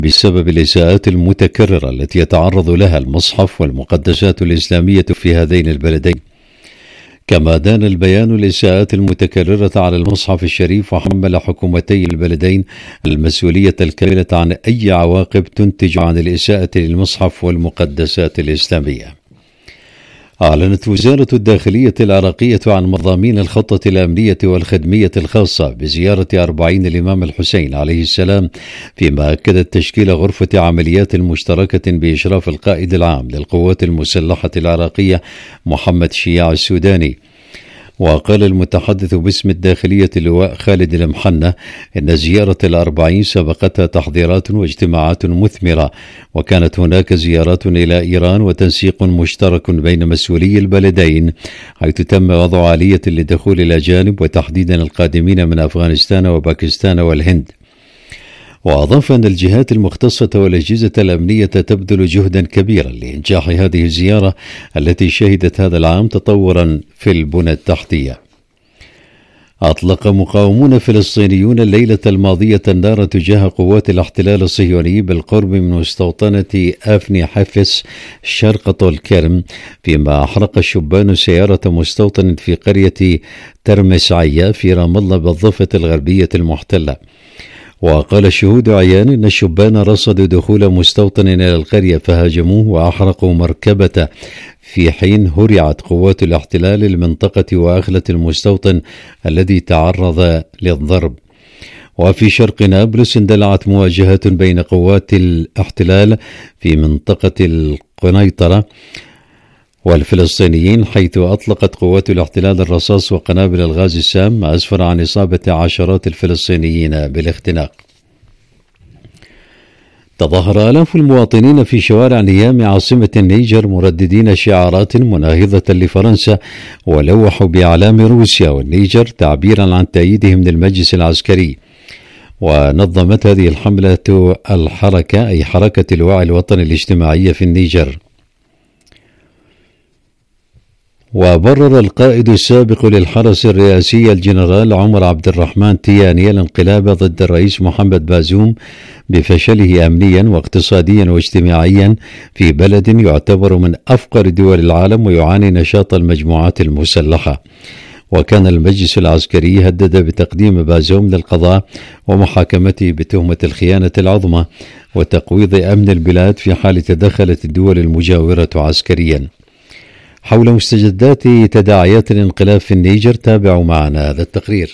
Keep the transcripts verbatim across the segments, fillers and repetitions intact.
بسبب الإساءات المتكررة التي يتعرض لها المصحف والمقدسات الإسلامية في هذين البلدين. كما دان البيان الإساءات المتكررة على المصحف الشريف، وحمل حكومتي البلدين المسؤولية الكاملة عن أي عواقب تنتج عن الإساءة للمصحف والمقدسات الإسلامية. أعلنت وزارة الداخلية العراقية عن مضامين الخطة الأمنية والخدمية الخاصة بزيارة أربعين الإمام الحسين عليه السلام، فيما أكدت تشكيل غرفة عمليات مشتركة بإشراف القائد العام للقوات المسلحة العراقية محمد شياع السوداني. وقال المتحدث باسم الداخلية اللواء خالد المحنة إن زيارة الأربعين سبقتها تحضيرات واجتماعات مثمرة، وكانت هناك زيارات إلى إيران وتنسيق مشترك بين مسؤولي البلدين، حيث تم وضع آلية لدخول الأجانب وتحديدا القادمين من أفغانستان وباكستان والهند. وأضاف أن الجهات المختصة والأجهزة الأمنية تبذل جهدا كبيرا لإنجاح هذه الزيارة التي شهدت هذا العام تطورا في البنى التحتية. أطلق مقاومون فلسطينيون الليلة الماضية النار تجاه قوات الاحتلال الصهيوني بالقرب من مستوطنة أفني حفص شرق طول كرم، فيما أحرق الشبان سيارة مستوطن في قرية ترمسعية في رام الله بالضفة الغربية المحتلة. وقال الشهود عيان أن الشبان رصدوا دخول مستوطن إلى القرية فهاجموه وأحرقوا مركبته، في حين هرعت قوات الاحتلال المنطقة وأخلت المستوطن الذي تعرض للضرب. وفي شرق نابلس اندلعت مواجهات بين قوات الاحتلال في منطقة القنيطرة والفلسطينيين، حيث أطلقت قوات الاحتلال الرصاص وقنابل الغاز السام، ما أسفر عن إصابة عشرات الفلسطينيين بالاختناق. تظاهر آلاف المواطنين في شوارع نيامي عاصمة النيجر مرددين شعارات مناهضة لفرنسا، ولوحوا بأعلام روسيا والنيجر تعبيرا عن تأييدهم للمجلس العسكري. ونظمت هذه الحملة الحركة أي حركة الوعي الوطني الاجتماعية في النيجر. وبرر القائد السابق للحرس الرئاسي الجنرال عمر عبد الرحمن تياني الانقلاب ضد الرئيس محمد بازوم بفشله أمنيا واقتصاديا واجتماعيا في بلد يعتبر من أفقر دول العالم ويعاني نشاط المجموعات المسلحة. وكان المجلس العسكري هدد بتقديم بازوم للقضاء ومحاكمته بتهمة الخيانة العظمى وتقويض أمن البلاد في حال تدخلت الدول المجاورة عسكريا. حول مستجدات تداعيات الانقلاب في النيجر تابعوا معنا هذا التقرير.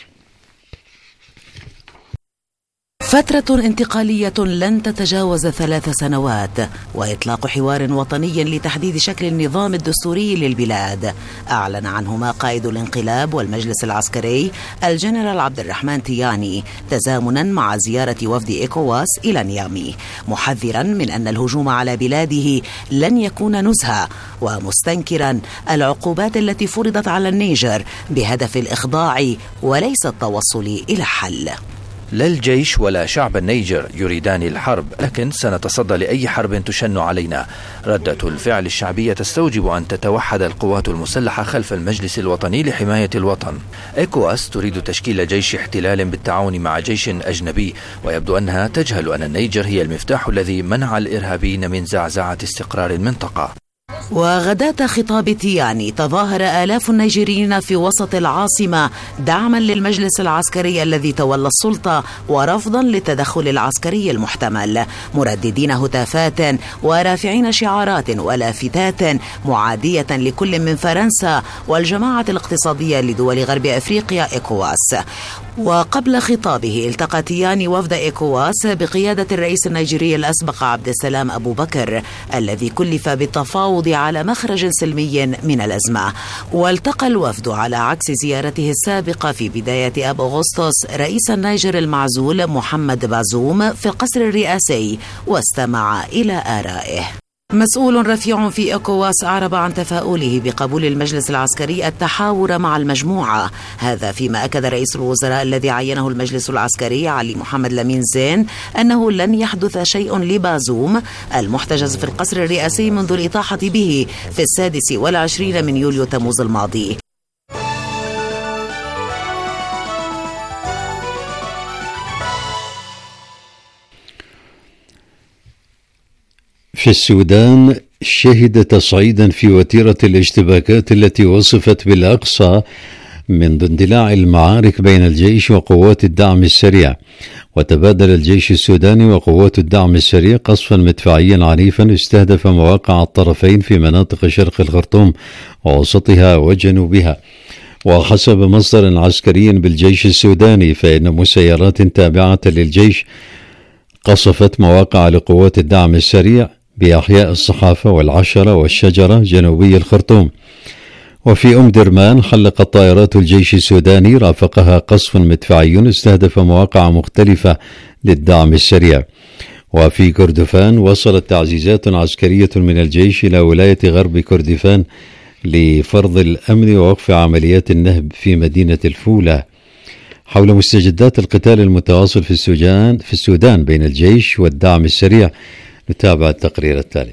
فترة انتقالية لن تتجاوز ثلاث سنوات، وإطلاق حوار وطني لتحديد شكل النظام الدستوري للبلاد أعلن عنهما قائد الانقلاب والمجلس العسكري الجنرال عبد الرحمن تياني، تزامنا مع زيارة وفد إيكواس إلى نيامي، محذرا من أن الهجوم على بلاده لن يكون نزهة، ومستنكرا العقوبات التي فرضت على النيجر بهدف الإخضاع وليس التوصل إلى حل. لا الجيش ولا شعب النيجر يريدان الحرب، لكن سنتصدى لأي حرب تشن علينا. ردة الفعل الشعبية تستوجب أن تتوحد القوات المسلحة خلف المجلس الوطني لحماية الوطن. إيكواس تريد تشكيل جيش احتلال بالتعاون مع جيش أجنبي، ويبدو أنها تجهل أن النيجر هي المفتاح الذي منع الإرهابيين من زعزعة استقرار المنطقة. وغداة خطاب تياني تظاهر آلاف النيجيريين في وسط العاصمة دعما للمجلس العسكري الذي تولى السلطة ورفضا للتدخل العسكري المحتمل، مرددين هتافات ورافعين شعارات ولافتات معادية لكل من فرنسا والجماعة الاقتصادية لدول غرب أفريقيا إيكواس. وقبل خطابه التقى تياني وفد إيكواس بقيادة الرئيس النيجيري الأسبق عبد السلام أبو بكر الذي كلف بالتفاوض على مخرج سلمي من الأزمة. والتقى الوفد على عكس زيارته السابقة في بداية أب أغسطس رئيس النيجر المعزول محمد بازوم في القصر الرئاسي واستمع إلى آرائه. مسؤول رفيع في إيكواس أعرب عن تفاؤله بقبول المجلس العسكري التحاور مع المجموعة، هذا فيما أكد رئيس الوزراء الذي عينه المجلس العسكري علي محمد لامين زين أنه لن يحدث شيء لبازوم المحتجز في القصر الرئاسي منذ الإطاحة به في السادس والعشرين من يوليو تموز الماضي. في السودان شهد تصعيدا في وتيرة الاشتباكات التي وصفت بالأقصى منذ اندلاع المعارك بين الجيش وقوات الدعم السريع. وتبادل الجيش السوداني وقوات الدعم السريع قصفا مدفعيا عنيفا استهدف مواقع الطرفين في مناطق شرق الخرطوم ووسطها وجنوبها. وحسب مصدر عسكري بالجيش السوداني فإن مسيرات تابعة للجيش قصفت مواقع لقوات الدعم السريع بأحياء الصحافة والعشرة والشجرة جنوبي الخرطوم. وفي أم درمان حلقت طائرات الجيش السوداني رافقها قصف مدفعي استهدف مواقع مختلفة للدعم السريع. وفي كردفان وصلت تعزيزات عسكرية من الجيش إلى ولاية غرب كردفان لفرض الأمن ووقف عمليات النهب في مدينة الفولة. حول مستجدات القتال المتواصل في السودان في السودان بين الجيش والدعم السريع نتابع التقرير التالي.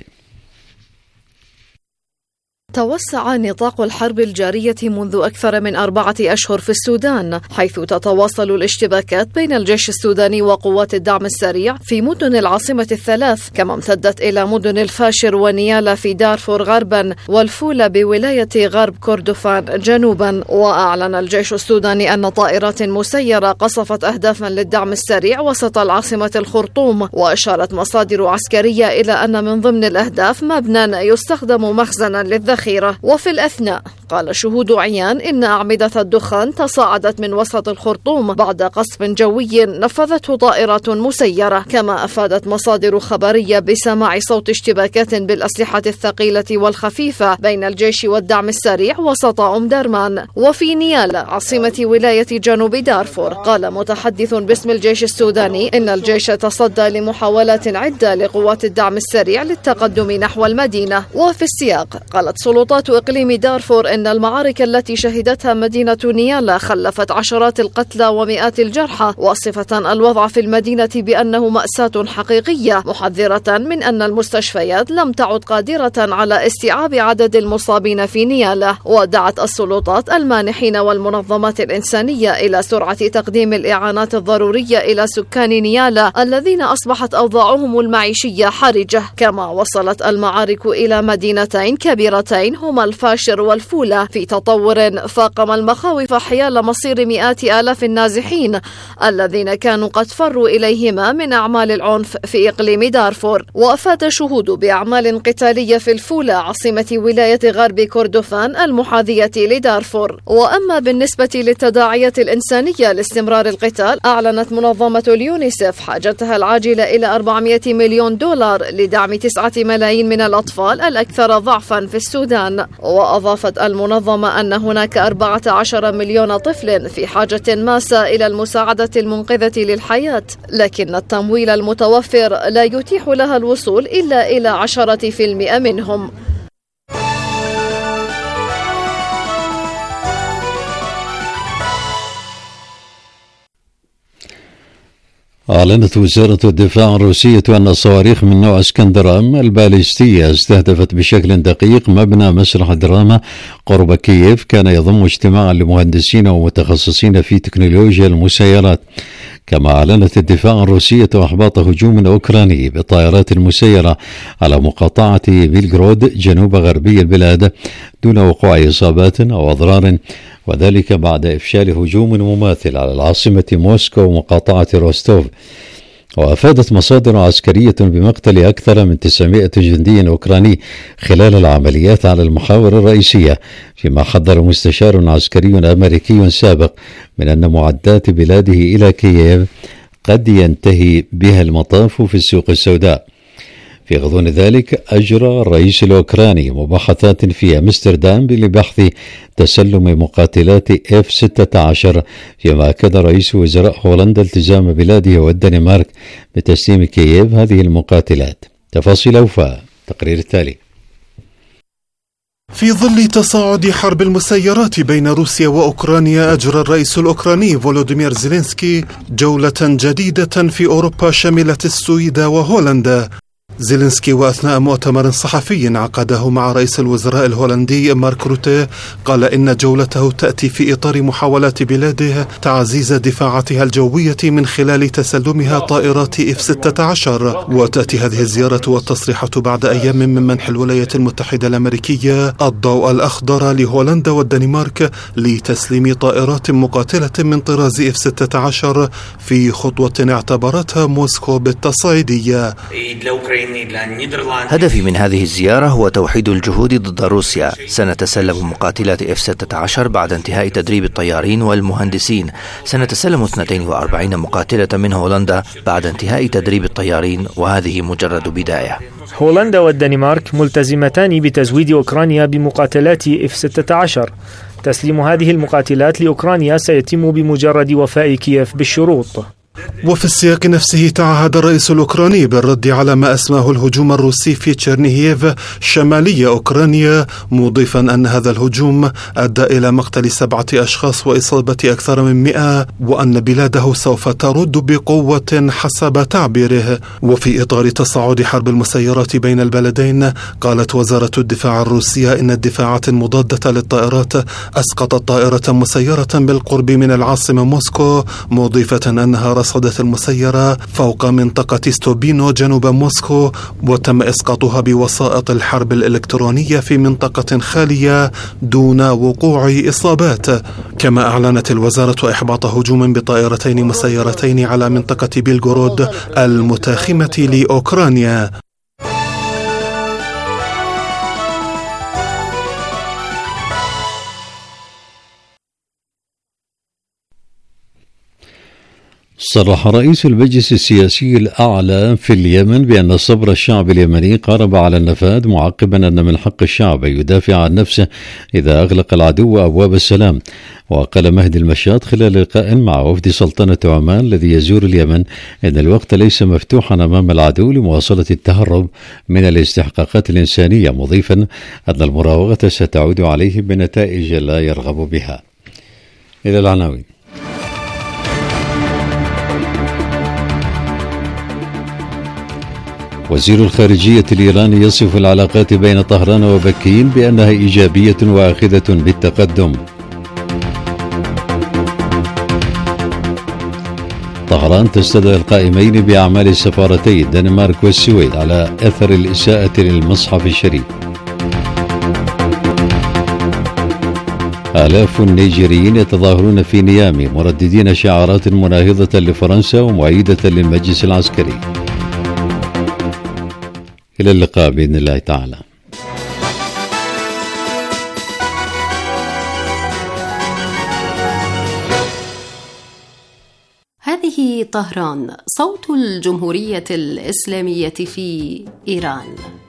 توسع نطاق الحرب الجارية منذ أكثر من أربعة أشهر في السودان، حيث تتواصل الاشتباكات بين الجيش السوداني وقوات الدعم السريع في مدن العاصمة الثلاث، كما امتدت إلى مدن الفاشر ونيالا في دارفور غربا والفولة بولاية غرب كردفان جنوبا. وأعلن الجيش السوداني أن طائرات مسيرة قصفت أهدافا للدعم السريع وسط العاصمة الخرطوم. وأشارت مصادر عسكرية إلى أن من ضمن الأهداف مبنى يستخدم مخزنا للذخيرة. وفي الأثناء قال شهود عيان إن أعمدة الدخان تصاعدت من وسط الخرطوم بعد قصف جوي نفذته طائرات مسيرة. كما أفادت مصادر خبرية بسماع صوت اشتباكات بالأسلحة الثقيلة والخفيفة بين الجيش والدعم السريع وسط أم درمان. وفي نيالا عاصمة ولاية جنوب دارفور قال متحدث باسم الجيش السوداني إن الجيش تصدى لمحاولات عدة لقوات الدعم السريع للتقدم نحو المدينة. وفي السياق قالت سلطات إقليم دارفور إن المعارك التي شهدتها مدينة نيالا خلفت عشرات القتلى ومئات الجرحى، واصفة الوضع في المدينة بأنه مأساة حقيقية، محذرة من أن المستشفيات لم تعد قادرة على استيعاب عدد المصابين في نيالا. ودعت السلطات المانحين والمنظمات الإنسانية إلى سرعة تقديم الإعانات الضرورية إلى سكان نيالا الذين أصبحت أوضاعهم المعيشية حرجة. كما وصلت المعارك إلى مدينتين كبيرتين هما الفاشر والفولة في تطور فاقم المخاوف حيال مصير مئات آلاف النازحين الذين كانوا قد فروا إليهما من أعمال العنف في إقليم دارفور. وأفاد شهود بأعمال قتالية في الفولة عاصمة ولاية غرب كردفان المحاذية لدارفور. وأما بالنسبة للتداعيات الإنسانية لاستمرار القتال، أعلنت منظمة اليونيسف حاجتها العاجلة إلى أربعمئة مليون دولار لدعم تسعة ملايين من الأطفال الأكثر ضعفا في السودان. وأضافت المنظمة أن هناك أربعة عشر مليون طفل في حاجة ماسة إلى المساعدة المنقذة للحياة، لكن التمويل المتوفر لا يتيح لها الوصول إلا إلى عشرة بالمئة منهم. أعلنت وزارة الدفاع الروسية أن صواريخ من نوع اسكندرام الباليستية استهدفت بشكل دقيق مبنى مسرح دراما قرب كييف كان يضم اجتماعا لمهندسين ومتخصصين في تكنولوجيا المسيرات. كما أعلنت الدفاع الروسية إحباط هجوم أوكراني بطائرات مسيرة على مقاطعة بيلغرود جنوب غربي البلاد دون وقوع إصابات أو أضرار، وذلك بعد إفشال هجوم مماثل على العاصمة موسكو ومقاطعة روستوف. وأفادت مصادر عسكرية بمقتل أكثر من تسعمائة جندي أوكراني خلال العمليات على المحاور الرئيسية، فيما حذر مستشار عسكري أمريكي سابق من أن معدات بلاده إلى كييف قد ينتهي بها المطاف في السوق السوداء. في غضون ذلك أجرى الرئيس الأوكراني مباحثات في أمستردام لبحث تسلم مقاتلات إف ستة عشر، فيما أكد رئيس وزراء هولندا التزام بلاده والدنمارك بتسليم كييف هذه المقاتلات. تفاصيل أوفى تقرير التالي. في ظل تصاعد حرب المسيرات بين روسيا وأوكرانيا، أجرى الرئيس الأوكراني فولوديمير زيلينسكي جولة جديدة في أوروبا شملت السويد وهولندا، زيلينسكي وأثناء مؤتمر صحفي عقده مع رئيس الوزراء الهولندي مارك روتيه قال إن جولته تأتي في إطار محاولات بلاده تعزيز دفاعاتها الجوية من خلال تسلمها طائرات إف ستة عشر. وتأتي هذه الزيارة والتصريحات بعد أيام من منح الولايات المتحدة الأمريكية الضوء الأخضر لهولندا والدنمارك لتسليم طائرات مقاتلة من طراز إف ستة عشر في خطوة اعتبرتها موسكو بالتصعيدية. هدفي من هذه الزيارة هو توحيد الجهود ضد روسيا. سنتسلم مقاتلات إف ستة عشر بعد انتهاء تدريب الطيارين والمهندسين. سنتسلم اثنتين وأربعين مقاتلة من هولندا بعد انتهاء تدريب الطيارين، وهذه مجرد بداية. هولندا والدنمارك ملتزمتان بتزويد أوكرانيا بمقاتلات إف ستة عشر. تسليم هذه المقاتلات لأوكرانيا سيتم بمجرد وفاء كييف بالشروط. وفي السياق نفسه تعهد الرئيس الأوكراني بالرد على ما أسماه الهجوم الروسي في تشيرنيهيف شمالية أوكرانيا، مضيفا أن هذا الهجوم أدى إلى مقتل سبعة أشخاص وإصابة أكثر من مئة، وأن بلاده سوف ترد بقوة حسب تعبيره. وفي إطار تصاعد حرب المسيرات بين البلدين، قالت وزارة الدفاع الروسية إن الدفاعات المضادة للطائرات أسقطت طائرة مسيرة بالقرب من العاصمة موسكو، مضيفة أنها رصدت المسيرة فوق منطقة ستوبينو جنوب موسكو، وتم إسقاطها بوسائط الحرب الإلكترونية في منطقة خالية دون وقوع إصابات. كما أعلنت الوزارة إحباط هجوم بطائرتين مسيرتين على منطقة بيلغورود المتاخمة لأوكرانيا. صرح رئيس المجلس السياسي الأعلى في اليمن بأن صبر الشعب اليمني قارب على النفاذ، معقبا أن من حق الشعب يدافع عن نفسه إذا أغلق العدو أبواب السلام. وقال مهدي المشاط خلال لقاء مع وفد سلطنة عمان الذي يزور اليمن إن الوقت ليس مفتوحا أمام العدو لمواصلة التهرب من الاستحقاقات الإنسانية، مضيفا أن المراوغة ستعود عليه بنتائج لا يرغب بها. إلى العناوين. وزير الخارجية الإيراني يصف العلاقات بين طهران وبكين بأنها إيجابية وآخذة بالتقدم. طهران تستدعي القائمين بأعمال السفارتي الدنمارك والسويد على أثر الإساءة للمصحف الشريف. آلاف النيجيريين يتظاهرون في نيامي مرددين شعارات مناهضة لفرنسا ومؤيدة للمجلس العسكري. إلى اللقاء بإذن الله تعالى. هذه طهران، صوت الجمهورية الإسلامية في إيران.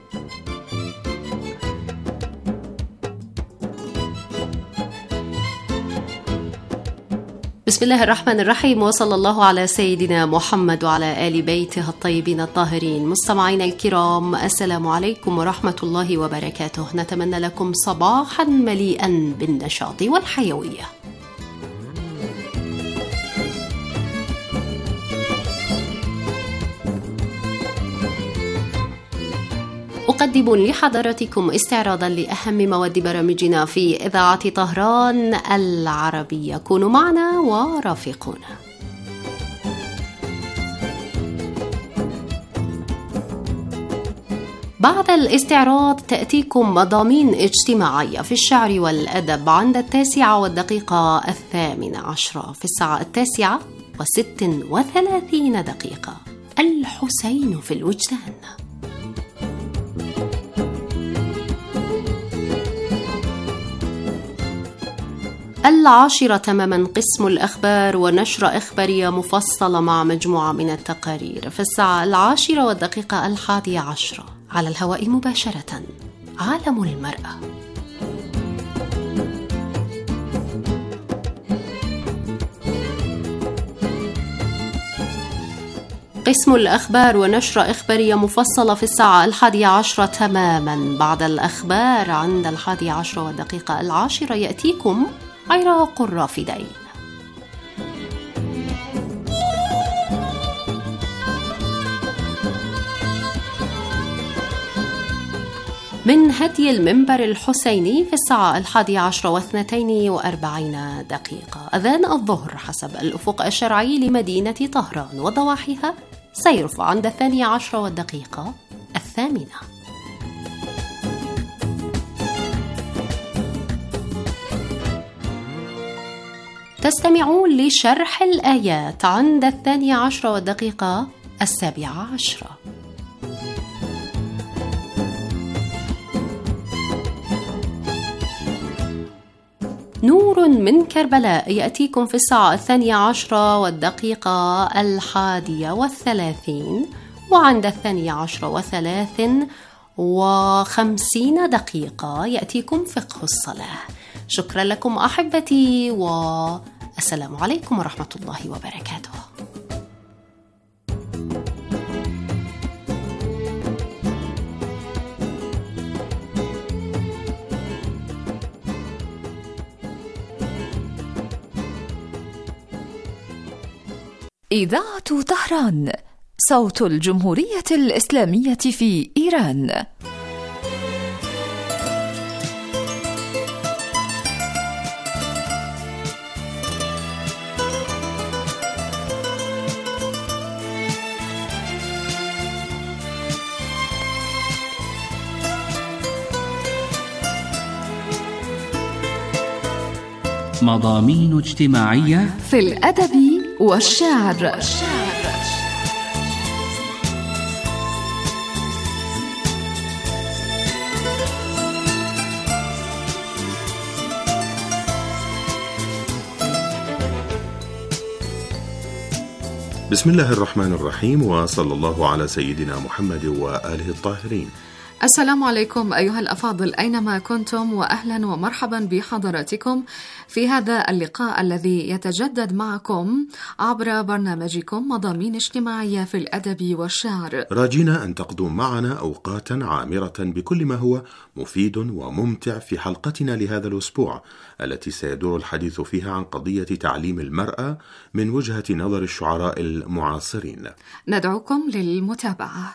بسم الله الرحمن الرحيم، وصلى الله على سيدنا محمد وعلى آل بيته الطيبين الطاهرين. مستمعينا الكرام، السلام عليكم ورحمة الله وبركاته. نتمنى لكم صباحا مليئا بالنشاط والحيوية. أقدم لحضراتكم استعراضا لأهم مواد برامجنا في إذاعة طهران العربية. كونوا معنا ورافقونا. بعد الاستعراض تأتيكم مضامين اجتماعية في الشعر والأدب عند التاسعة والدقيقة الثامنة عشرة. في الساعة التاسعة وست وثلاثين دقيقة الحسين في الوجدان. العاشرة تماما قسم الأخبار ونشرة إخبارية مفصلة مع مجموعة من التقارير. في الساعة العاشرة والدقيقة الحادية عشرة على الهواء مباشرة عالم المرأة. قسم الأخبار ونشرة إخبارية مفصلة في الساعة الحادية عشرة تماما. بعد الأخبار عند الحادية عشرة والدقيقة العاشرة يأتيكم عراق الرافدين. من هدي المنبر الحسيني في الساعة الحادية عشر واثنتين وأربعين دقيقة. أذان الظهر حسب الأفق الشرعي لمدينة طهران وضواحيها سيرفع عند الثانية عشر والدقيقة الثامنة. تستمعون لشرح الآيات عند الثانية عشر والدقيقة السابعة عشرة. نور من كربلاء يأتيكم في الساعة الثانية عشرة والدقيقة الحادية والثلاثين، وعند الثانية عشرة وثلاث وخمسين دقيقة يأتيكم فقه الصلاة. شكرا لكم أحبتي، والسلام عليكم ورحمة الله وبركاته. إذاعة طهران، صوت الجمهورية الإسلامية في إيران. مضامين اجتماعية في الأدب والشعر. بسم الله الرحمن الرحيم، وصلى الله على سيدنا محمد وآله الطاهرين. السلام عليكم أيها الأفاضل أينما كنتم، وأهلا ومرحبا بحضراتكم في هذا اللقاء الذي يتجدد معكم عبر برنامجكم مضامين اجتماعية في الأدب والشعر، راجينا أن تقضوا معنا أوقاتا عامرة بكل ما هو مفيد وممتع في حلقتنا لهذا الأسبوع، التي سيدور الحديث فيها عن قضية تعليم المرأة من وجهة نظر الشعراء المعاصرين. ندعوكم للمتابعة.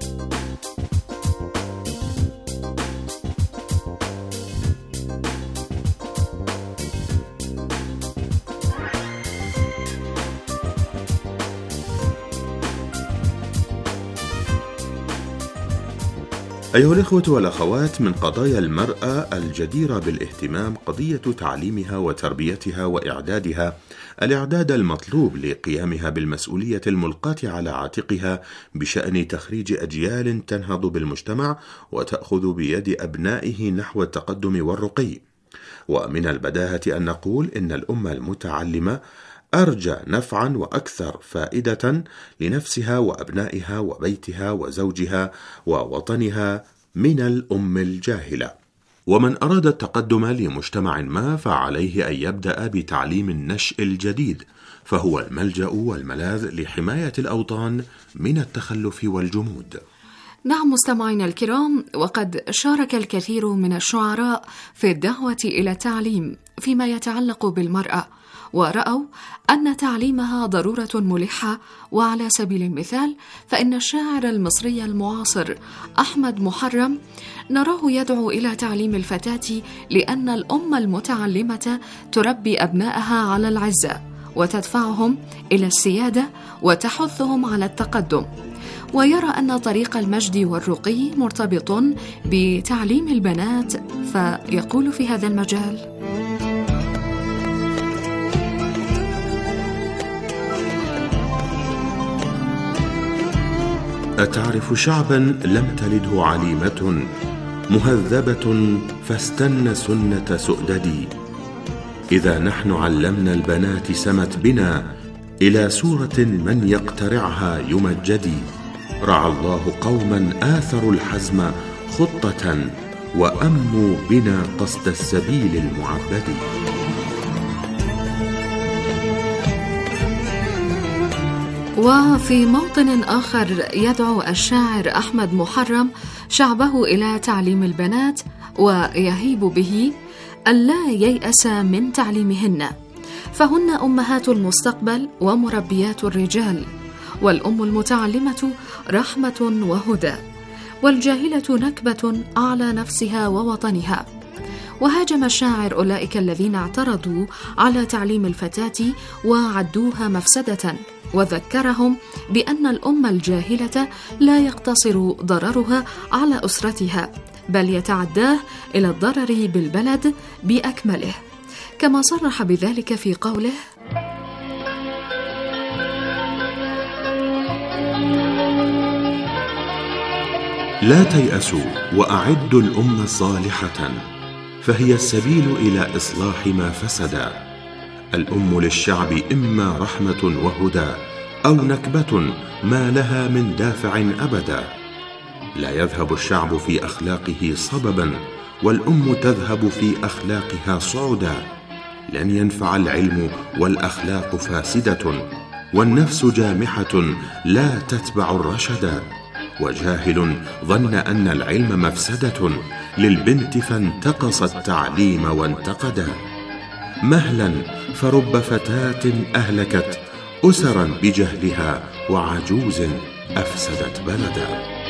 أيها الإخوة والأخوات، من قضايا المرأة الجديرة بالاهتمام قضية تعليمها وتربيتها وإعدادها، الإعداد المطلوب لقيامها بالمسؤولية الملقاة على عاتقها بشأن تخريج أجيال تنهض بالمجتمع وتأخذ بيد أبنائه نحو التقدم والرقي. ومن البداهة أن نقول إن الأمة المتعلمة أرجى نفعا وأكثر فائدة لنفسها وأبنائها وبيتها وزوجها ووطنها من الأم الجاهلة. ومن أراد التقدم لمجتمع ما فعليه أن يبدأ بتعليم النشء الجديد، فهو الملجأ والملاذ لحماية الأوطان من التخلف والجمود. نعم مستمعينا الكرام، وقد شارك الكثير من الشعراء في الدعوة إلى التعليم فيما يتعلق بالمرأة، ورأوا أن تعليمها ضرورة ملحة. وعلى سبيل المثال فإن الشاعر المصري المعاصر أحمد محرم نراه يدعو إلى تعليم الفتاة، لأن الأم المتعلمة تربي أبنائها على العزة وتدفعهم إلى السيادة وتحثهم على التقدم، ويرى أن طريق المجد والرقي مرتبط بتعليم البنات، فيقول في هذا المجال: أتعرف شعبا لم تلده عليمة مهذبة فاستن سنة سؤددي، إذا نحن علمنا البنات سمت بنا إلى سورة من يقترعها يمجدي، رعى الله قوما آثروا الحزم خطة وأموا بنا قصد السبيل المعبد. وفي موطن آخر يدعو الشاعر أحمد محرم شعبه إلى تعليم البنات، ويهيب به ألا ييأس من تعليمهن، فهن أمهات المستقبل ومربيات الرجال، والأم المتعلمة رحمة وهدى. والجاهلة نكبة على نفسها ووطنها. وهاجم الشاعر أولئك الذين اعترضوا على تعليم الفتاة وعدوها مفسدة، وذكرهم بأن الأمة الجاهلة لا يقتصر ضررها على أسرتها، بل يتعداه إلى الضرر بالبلد بأكمله، كما صرح بذلك في قوله: لا تيأسوا وأعدوا الأمة الصالحة، فهي السبيل إلى إصلاح ما فسدا. الأم للشعب إما رحمة وهدى أو نكبة ما لها من دافع أبدا. لا يذهب الشعب في أخلاقه صببا، والأم تذهب في أخلاقها صعدا. لن ينفع العلم والأخلاق فاسدة، والنفس جامحة لا تتبع الرشدا. وجاهل ظن أن العلم مفسدة للبنت، فانتقص التعليم وانتقدا. مهلا فرب فتاة أهلكت أسرا بجهلها، وعجوز أفسدت بلدا.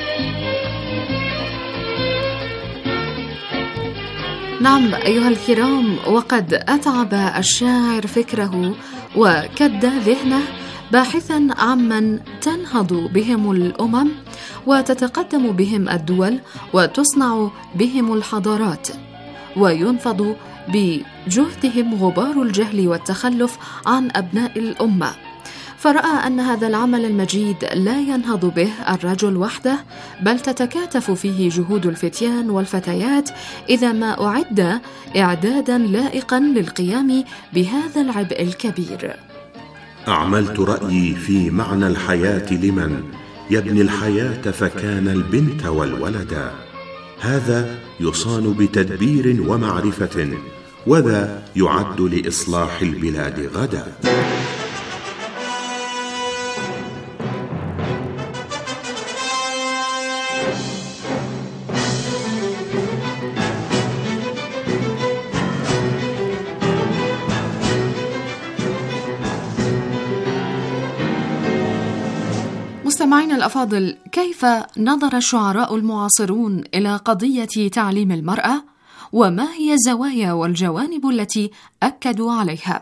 نعم أيها الكرام، وقد أتعب الشاعر فكره وكد ذهنه باحثا عمن تنهض بهم الأمم وتتقدم بهم الدول وتصنع بهم الحضارات، وينفض بجهدهم غبار الجهل والتخلف عن أبناء الأمة. فرأى أن هذا العمل المجيد لا ينهض به الرجل وحده، بل تتكاتف فيه جهود الفتيان والفتيات إذا ما أعد إعدادا لائقا للقيام بهذا العبء الكبير. أعملت رأيي في معنى الحياة لمن يبني الحياة، فكان البنت والولدا. هذا يصان بتدبير ومعرفة، وذا يعد لإصلاح البلاد غدا. مستمعينا الأفاضل، كيف نظر الشعراء المعاصرون إلى قضية تعليم المرأة؟ وما هي الزوايا والجوانب التي أكدوا عليها؟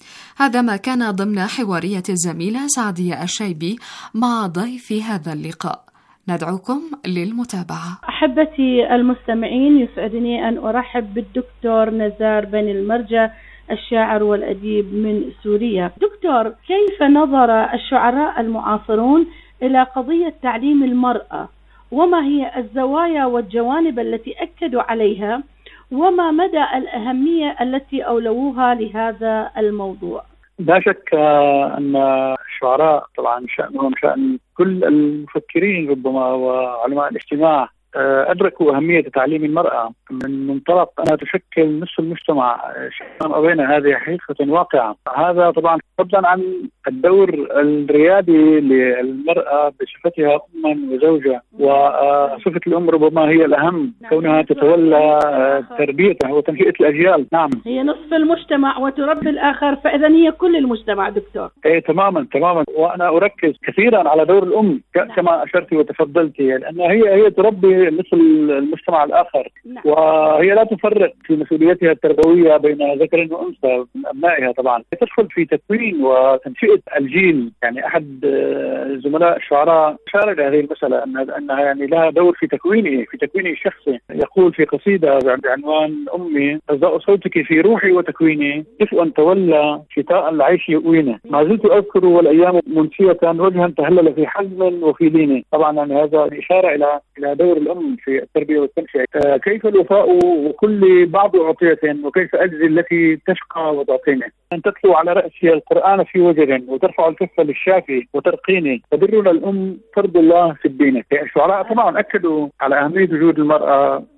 هذا ما كان ضمن حوارية الزميلة سعدية الشيبي مع ضيف هذا اللقاء. ندعوكم للمتابعة. أحبتي المستمعين، يسعدني أن أرحب بالدكتور نزار بن المرجة، الشاعر والأديب من سوريا. دكتور، كيف نظر الشعراء المعاصرون إلى قضية تعليم المرأة؟ وما هي الزوايا والجوانب التي أكدوا عليها؟ وما مدى الأهمية التي أولوها لهذا الموضوع؟ لا شك أن الشعراء طبعا شأنهم شأن كل المفكرين ربما وعلماء الاجتماع أدركوا أهمية تعليم المرأة من منطلق أنها تشكل نصف المجتمع. شأن أبينا هذه حقيقة واقعة. هذا طبعا فضلا عن الدور الريادي للمرأة بصفتها أما وزوجة، وصفة الأم ربما هي الأهم، كونها تتولى تربيتها وتنشئة الأجيال. نعم، هي نصف المجتمع وتربي الآخر، فإذا هي كل المجتمع دكتور. إيه تماما تماما. وأنا أركز كثيرا على دور الأم كما أشرتي وتفضلتي، لأنها هي هي تربي مثل المجتمع الآخر. نعم. وهي لا تفرق في مسؤوليتها التربوية بين ذكر وأنثى من أبنائها. طبعا تدخل في تكوين وتنشئة الجيل. يعني أحد زملاء الشعراء شار إلى هذه المسألة، أنها يعني لها دور في تكوينه في تكوينه الشخصي. يقول في قصيدة بعنوان أمي: أصداء صوتك في روحي وتكويني، دفء تولى شتاء العيش يؤوينه، ما زلت أذكر والأيام منسية وجها تهلل في حزم وفي لين. طبعا يعني هذا إشارة إلى إلى دور الأم في التربية والتنشئة. كيف الوفاء وكل بعض أعطية، وكيف أجزي التي تشقى وتعطيني. أن تتلو على رأسي القرآن في وجر، وترفع الكف للشافي وترقيني، فبرنا الأم فرض الله في الدين. الشعراء طبعا أكدوا على أهمية وجود المرأة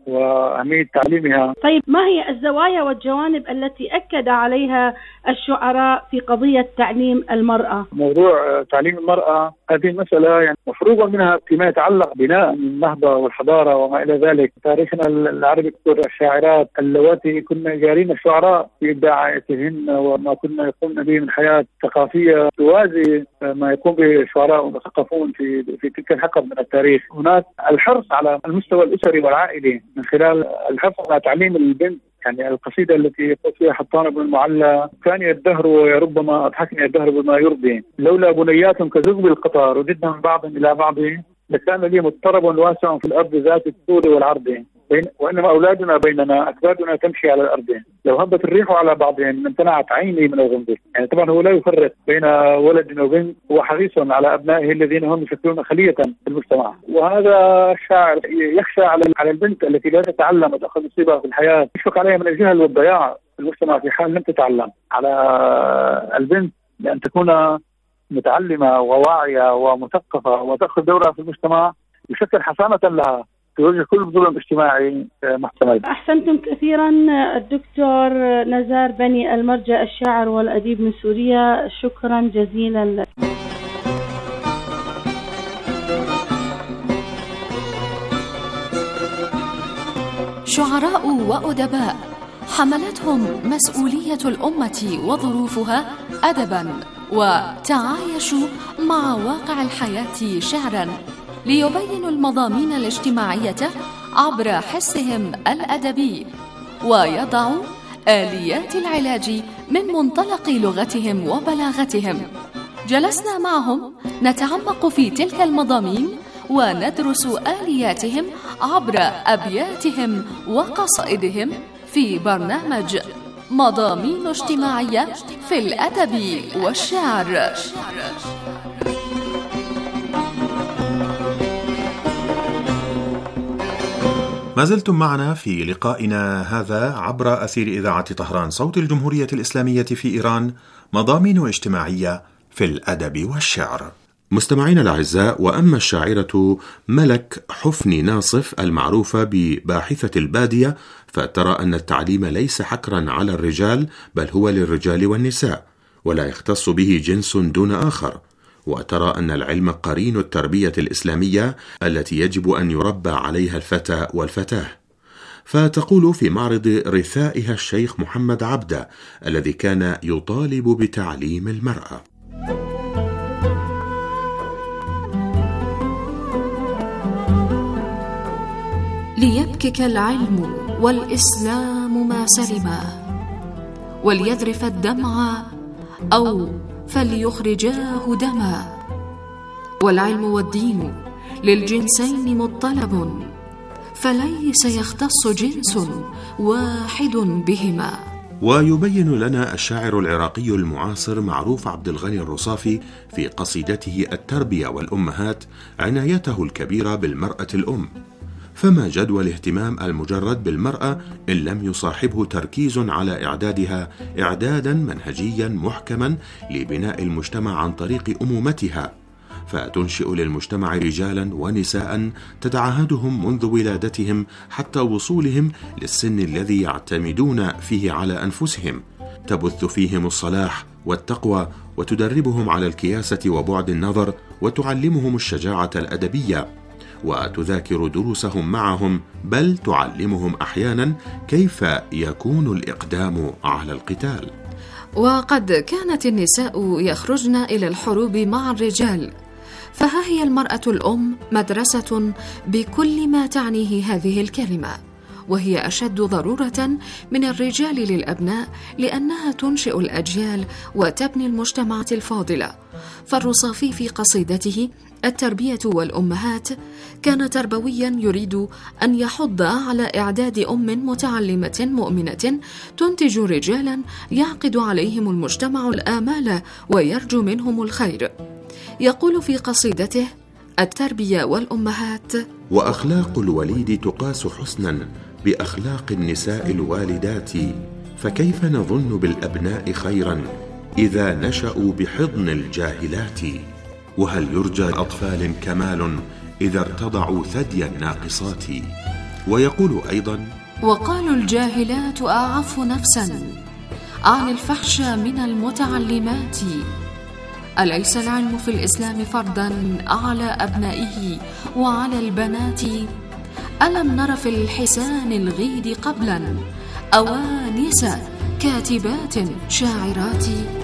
وأهمية تعليمها. طيب، ما هي الزوايا والجوانب التي أكد عليها الشعراء في قضية تعليم المرأة؟ موضوع تعليم المرأة هذه مسألة يعني مفروغ منها فيما يتعلق بناء النهضة والحضارة وما إلى ذلك. تاريخنا العربي يذكر الشاعرات اللواتي كنا جارين الشعراء في إبداعاتهن وما كنا يقومن به من حياة ثقافية توازي ما يقوم به الشعراء والمثقفون في في تلك الحقب من التاريخ. هناك الحرص على المستوى الأسري والعائلي من خلال الحرص على تعليم البنت. يعني القصيدة التي يقول فيها حطان بن المعلى: كان الدهر وربما أضحكني الدهر بما يرضي، لولا بنيات كزغب القطار رددنا من بعض إلى بعض لكان لي مضطرب واسع في الأرض ذات الطول والعرض، وإنما أولادنا بيننا أكبادنا تمشي على الأرض، لو هبت الريح على بعضهم امتنعت عيني من الغمض. يعني طبعا هو لا يفرق بين ولد وبنت، هو حريص على أبنائه الذين هم يشكلون خلية في المجتمع. وهذا الشاعر يخشى على على البنت التي لا تتعلم وتأخذ نصيبها في الحياة، يشفق عليها من الجهل والضياع في المجتمع في حال لم تتعلم. على البنت لأن تكون متعلمة وواعية ومثقفة وتأخذ دورها في المجتمع يشكل حصانة لها في وجه كل ظلم اجتماعي محتمل. أحسنتم كثيرا الدكتور نزار بني المرجع الشاعر والأديب من سوريا، شكرا جزيلا لك. شعراء وأدباء حملتهم مسؤولية الأمة وظروفها أدبا، وتعايشوا مع واقع الحياة شعرا ليبينوا المضامين الاجتماعية عبر حسهم الأدبي، ويضعوا آليات العلاج من منطلق لغتهم وبلاغتهم. جلسنا معهم نتعمق في تلك المضامين وندرس آلياتهم عبر أبياتهم وقصائدهم في برنامج مضامين اجتماعية في الأدب والشعر. ما زلتم معنا في لقائنا هذا عبر أثير إذاعة طهران صوت الجمهورية الإسلامية في إيران، مضامين اجتماعية في الأدب والشعر. مستمعينا الأعزاء، وأما الشاعرة ملك حفني ناصف المعروفة بباحثة البادية فترى أن التعليم ليس حكرا على الرجال بل هو للرجال والنساء ولا يختص به جنس دون آخر، وترى أن العلم قرين التربية الإسلامية التي يجب أن يربى عليها الفتى والفتاة. فتقول في معرض رثائها الشيخ محمد عبده الذي كان يطالب بتعليم المرأة: ليبكك العلم والإسلام ما سلما، وليذرف الدمع أو فليخرجاه دما، والعلم والدين للجنسين مطلب، فليس يختص جنس واحد بهما. ويبين لنا الشاعر العراقي المعاصر معروف عبد الغني الرصافي في قصيدته التربية والأمهات عنايته الكبيرة بالمرأة الأم. فما جدوى الاهتمام المجرد بالمرأة إن لم يصاحبه تركيز على إعدادها إعدادا منهجيا محكما لبناء المجتمع عن طريق أمومتها، فتنشئ للمجتمع رجالا ونساء تتعهدهم منذ ولادتهم حتى وصولهم للسن الذي يعتمدون فيه على أنفسهم، تبث فيهم الصلاح والتقوى وتدربهم على الكياسة وبعد النظر وتعلمهم الشجاعة الأدبية وتذاكر دروسهم معهم، بل تعلمهم أحيانا كيف يكون الإقدام على القتال. وقد كانت النساء يخرجن إلى الحروب مع الرجال، فها هي المرأة الأم مدرسة بكل ما تعنيه هذه الكلمة، وهي أشد ضرورة من الرجال للأبناء لأنها تنشئ الأجيال وتبني المجتمعات الفاضلة. فالرصافي في قصيدته التربية والأمهات كان تربويا يريد أن يحض على إعداد أم متعلمة مؤمنة تنتج رجالا يعقد عليهم المجتمع الآمال ويرجو منهم الخير. يقول في قصيدته التربية والأمهات: وأخلاق الوليد تقاس حسنا بأخلاق النساء الوالدات، فكيف نظن بالأبناء خيرا إذا نشأوا بحضن الجاهلات، وهل يرجى أطفال كمال إذا ارتضعوا ثدي الناقصات. ويقول أيضا: وقالوا الجاهلات أعف نفسا عن الفحش من المتعلمات. أليس العلم في الإسلام فرضا على أبنائه وعلى البنات؟ ألم نر في الحسان الغيد قبلا أوانس كاتبات شاعرات؟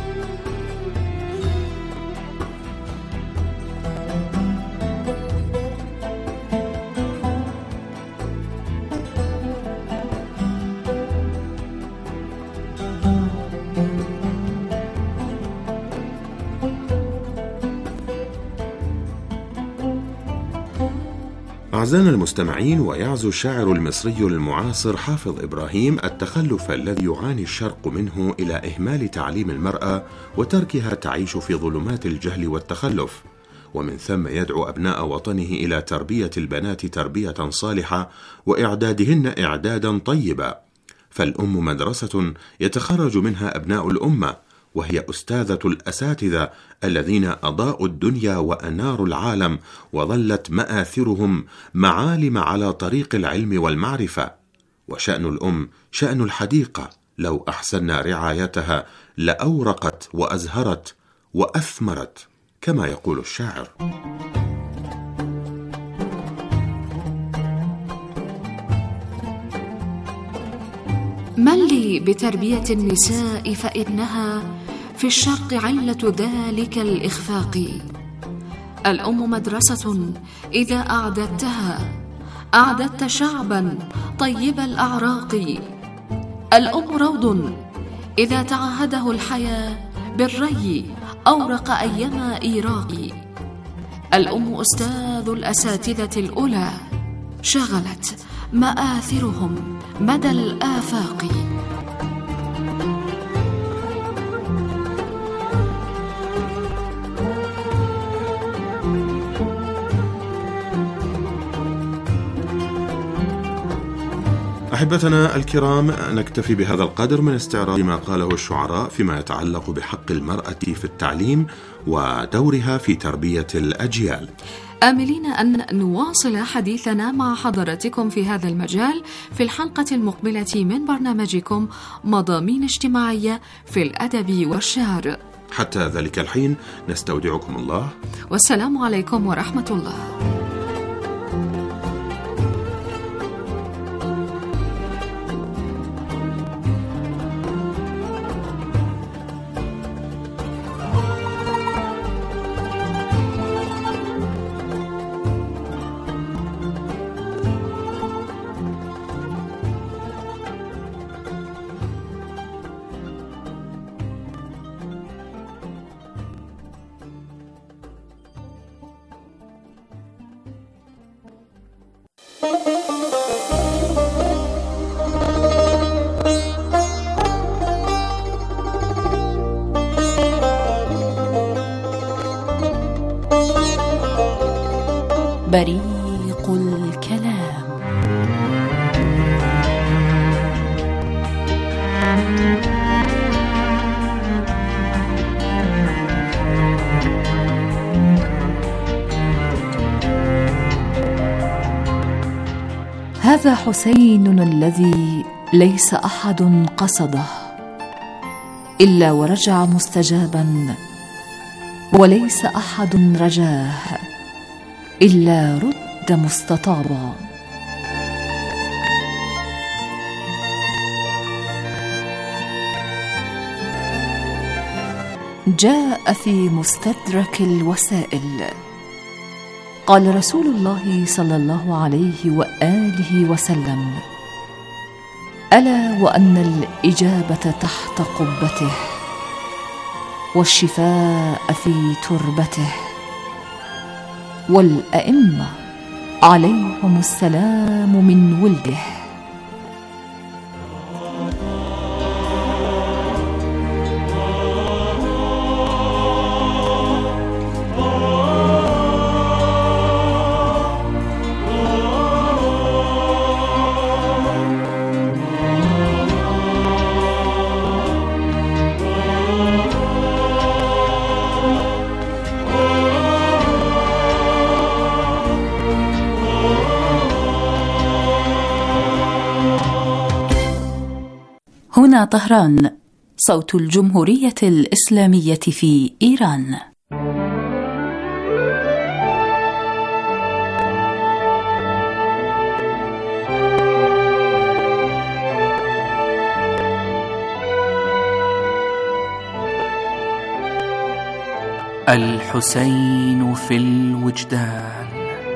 أعزائنا المستمعين، ويعزو الشاعر المصري المعاصر حافظ إبراهيم التخلف الذي يعاني الشرق منه إلى إهمال تعليم المرأة وتركها تعيش في ظلمات الجهل والتخلف، ومن ثم يدعو أبناء وطنه إلى تربية البنات تربية صالحة وإعدادهن إعدادا طيبا، فالأم مدرسة يتخرج منها أبناء الأمة، وهي أستاذة الأساتذة الذين أضاءوا الدنيا وأناروا العالم، وظلت مآثرهم معالم على طريق العلم والمعرفة. وشأن الأم شأن الحديقة، لو أحسننا رعايتها لأورقت وأزهرت وأثمرت، كما يقول الشاعر. من لي بتربية النساء فإنها في الشرق علة ذلك الإخفاق. الأم مدرسة إذا أعددتها أعددت شعبا طيب الأعراق. الأم روض إذا تعهده الحياة بالري أورق أيما إيراق. الأم أستاذ الأساتذة الأولى شغلت مآثرهم مدى الآفاق. أحبتنا الكرام، نكتفي بهذا القدر من استعراض ما قاله الشعراء فيما يتعلق بحق المرأة في التعليم ودورها في تربية الأجيال، آملين أن نواصل حديثنا مع حضراتكم في هذا المجال في الحلقة المقبلة من برنامجكم مضامين اجتماعية في الأدب والشعر. حتى ذلك الحين نستودعكم الله، والسلام عليكم ورحمة الله. بريق الكلام. هذا حسين الذي ليس أحد قصده إلا ورجع مستجابا، وليس أحد رجاه إلا رد مستطابا. جاء في مستدرك الوسائل قال رسول الله صلى الله عليه وآله وسلم: ألا وأن الإجابة تحت قبته والشفاء في تربته، والأئمة عليهم السلام من ولده. هنا طهران، صوت الجمهورية الإسلامية في إيران. الحسين في الوجدان.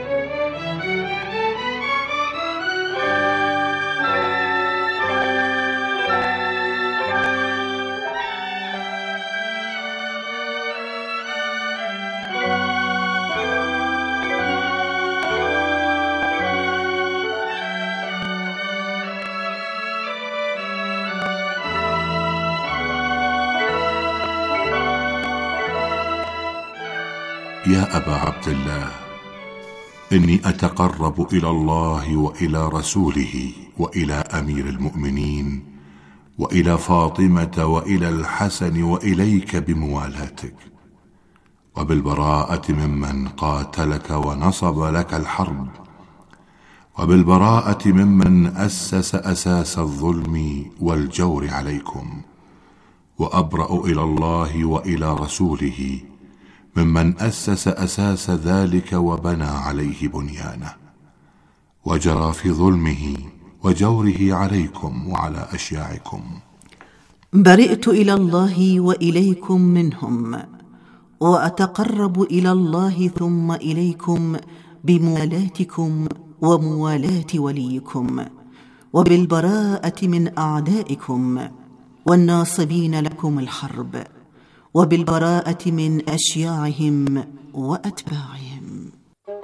يا أبا عبد الله، إني أتقرب إلى الله وإلى رسوله وإلى أمير المؤمنين وإلى فاطمة وإلى الحسن وإليك بموالاتك، وبالبراءة ممن قاتلك ونصب لك الحرب، وبالبراءة ممن أسس أساس الظلم والجور عليكم، وأبرأ إلى الله وإلى رسوله ممن أسس أساس ذلك وبنى عليه بنيانه، وجرى في ظلمه وجوره عليكم وعلى أشياعكم. برئت إلى الله وإليكم منهم، وأتقرب إلى الله ثم إليكم بموالاتكم وموالاة وليكم، وبالبراءة من أعدائكم والناصبين لكم الحرب، وبالبراءة من أشياعهم وأتباعهم.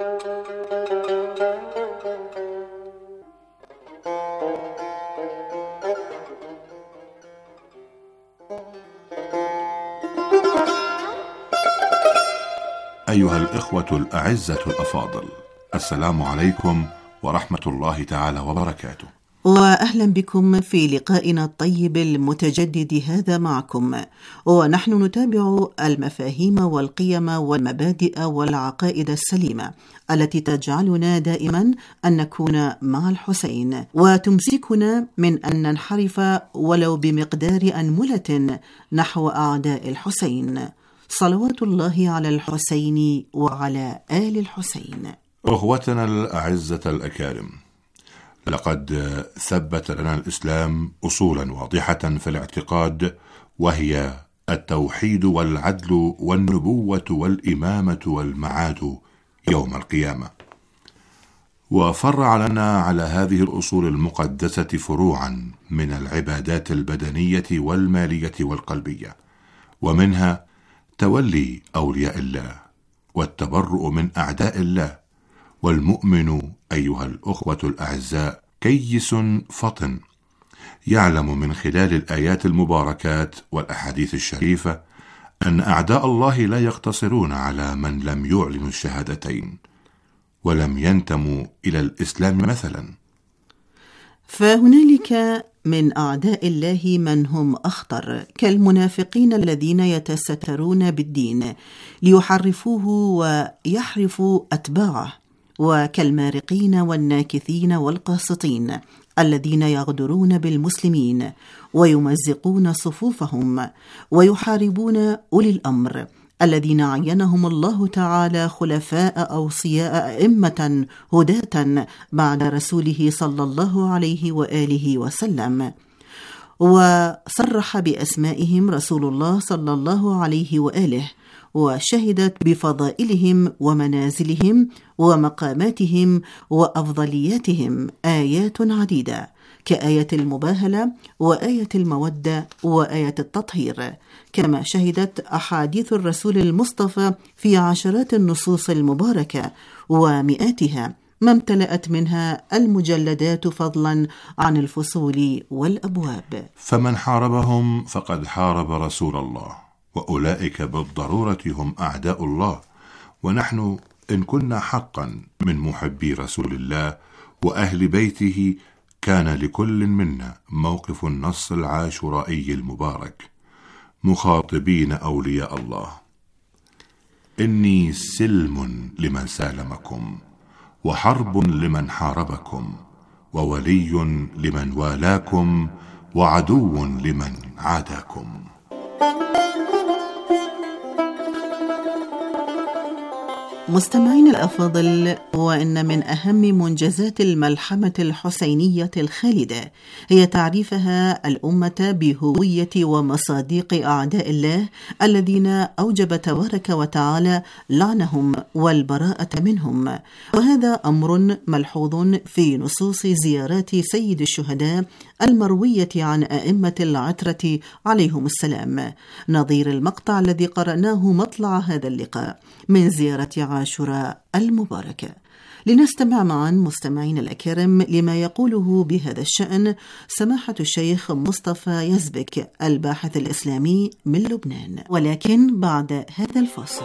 أيها الإخوة الأعزة الأفاضل، السلام عليكم ورحمة الله تعالى وبركاته، وأهلا بكم في لقائنا الطيب المتجدد هذا معكم، ونحن نتابع المفاهيم والقيم والمبادئ والعقائد السليمة التي تجعلنا دائما أن نكون مع الحسين، وتمسكنا من أن ننحرف ولو بمقدار أنملة نحو أعداء الحسين، صلوات الله على الحسين وعلى آل الحسين. أخوتنا الأعزة الأكارم، لقد ثبت لنا الإسلام أصولا واضحة في الاعتقاد، وهي التوحيد والعدل والنبوة والإمامة والمعاد يوم القيامة، وفرع لنا على هذه الأصول المقدسة فروعا من العبادات البدنية والمالية والقلبية، ومنها تولي أولياء الله والتبرؤ من أعداء الله. والمؤمن أيها الأخوة الأعزاء كيس فطن، يعلم من خلال الآيات المباركات والأحاديث الشريفة أن أعداء الله لا يقتصرون على من لم يعلنوا الشهادتين ولم ينتموا إلى الإسلام مثلا، فهنالك من أعداء الله من هم أخطر، كالمنافقين الذين يتسترون بالدين ليحرفوه ويحرفوا أتباعه، وكالمارقين والناكثين والقاسطين الذين يغدرون بالمسلمين ويمزقون صفوفهم ويحاربون أولي الأمر الذين عينهم الله تعالى خلفاء أوصياء أئمة هداة بعد رسوله صلى الله عليه وآله وسلم، وصرح بأسمائهم رسول الله صلى الله عليه وآله، وشهدت بفضائلهم ومنازلهم ومقاماتهم وأفضلياتهم آيات عديدة، كآية المباهلة وآية المودة وآية التطهير، كما شهدت أحاديث الرسول المصطفى في عشرات النصوص المباركة ومئاتها ما امتلأت منها المجلدات فضلا عن الفصول والأبواب. فمن حاربهم فقد حارب رسول الله، وأولئك بالضرورة هم أعداء الله. ونحن إن كنا حقا من محبي رسول الله وأهل بيته كان لكل منا موقف النص العاشورائي المبارك، مخاطبين أولياء الله: إني سلم لمن سالمكم، وحرب لمن حاربكم، وولي لمن والاكم، وعدو لمن عاداكم. مستمعين الأفاضل، وإن من أهم منجزات الملحمة الحسينية الخالدة هي تعريفها الأمة بهوية ومصادق أعداء الله الذين أوجب تبارك وتعالى لعنهم والبراءة منهم، وهذا أمر ملحوظ في نصوص زيارات سيد الشهداء المروية عن أئمة العترة عليهم السلام، نظير المقطع الذي قرأناه مطلع هذا اللقاء من زيارة عاشوراء المباركة. لنستمع معا مستمعين الأكارم لما يقوله بهذا الشأن سماحة الشيخ مصطفى يزبك الباحث الإسلامي من لبنان، ولكن بعد هذا الفاصل.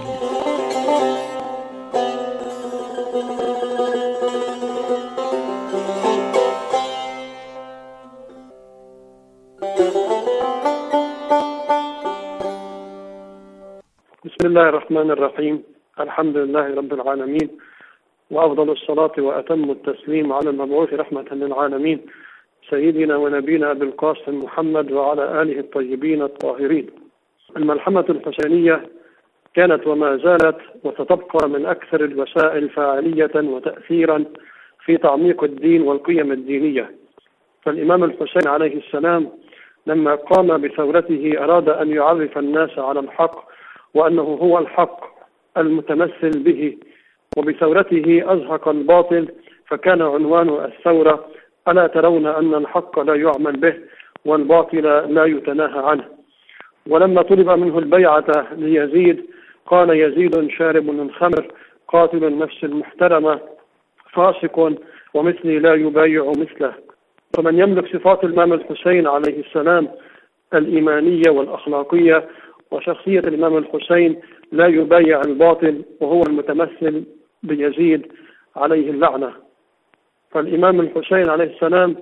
بسم الله الرحمن الرحيم. الحمد لله رب العالمين، وأفضل الصلاة وأتم التسليم على المبعوث رحمة للعالمين سيدنا ونبينا أبي القاسم محمد وعلى آله الطيبين الطاهرين. الملحمة الحسينية كانت وما زالت وستبقى من أكثر الوسائل فاعلية وتأثيرا في تعميق الدين والقيم الدينية. فالإمام الحسين عليه السلام لما قام بثورته أراد أن يعرف الناس على الحق وأنه هو الحق المتمثل به، وبثورته أزهق الباطل، فكان عنوان الثورة: ألا ترون أن الحق لا يعمل به والباطل لا يتناهى عنه. ولما طلب منه البيعة ليزيد قال: يزيد شارب الخمر قاتل النفس المحترمة فاسق ومثلي لا يبايع مثله. فمن يملك صفات الإمام الحسين عليه السلام الإيمانية والأخلاقية وشخصية الإمام الحسين لا يبايع الباطل، وهو المتمثل بيزيد عليه اللعنة. فالإمام الحسين عليه السلام